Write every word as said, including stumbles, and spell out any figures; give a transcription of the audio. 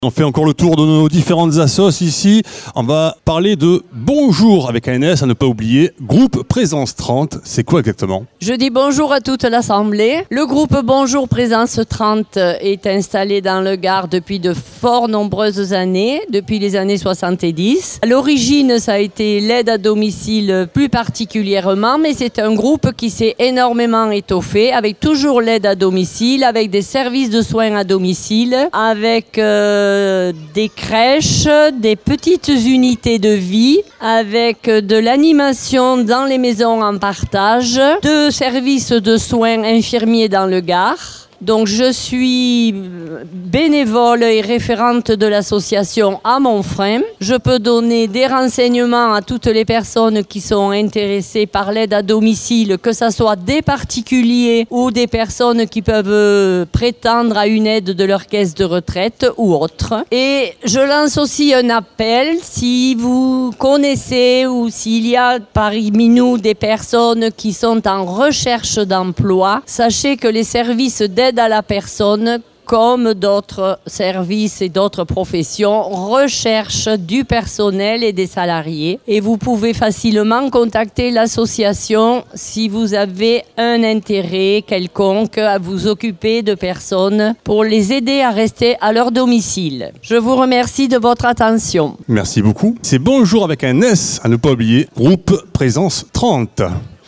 On fait encore le tour de nos différentes assos ici. On va parler de Bonjour avec un S, à ne pas oublier. Groupe Présence trente, c'est quoi exactement? Je dis bonjour à toute l'Assemblée. Le groupe Bonjour Présence trente est installé dans le Gard depuis de fort nombreuses années, depuis les années soixante-dix. À l'origine, ça a été l'aide à domicile plus particulièrement, mais c'est un groupe qui s'est énormément étoffé, avec toujours l'aide à domicile, avec des services de soins à domicile, avec... Euh, des crèches, des petites unités de vie, avec de l'animation dans les maisons en partage, deux services de soins infirmiers dans le Gard. Donc je suis bénévole et référente de l'association à Montfrein. Je peux donner des renseignements à toutes les personnes qui sont intéressées par l'aide à domicile, que ce soit des particuliers ou des personnes qui peuvent prétendre à une aide de leur caisse de retraite ou autre. Et je lance aussi un appel, si vous connaissez ou s'il y a parmi nous des personnes qui sont en recherche d'emploi, sachez que les services d'aide à la personne, comme d'autres services et d'autres professions, recherchent du personnel et des salariés. Et vous pouvez facilement contacter l'association si vous avez un intérêt quelconque à vous occuper de personnes pour les aider à rester à leur domicile. Je vous remercie de votre attention. Merci beaucoup. C'est Bonjour avec un S, à ne pas oublier. Groupe Présence trente.